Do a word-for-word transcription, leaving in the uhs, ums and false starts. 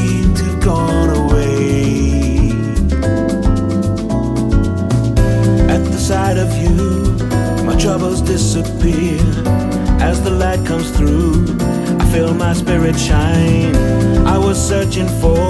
seem to have gone away. At the sight of you, my troubles disappear. As the light comes through, I feel my spirit shine. I was searching for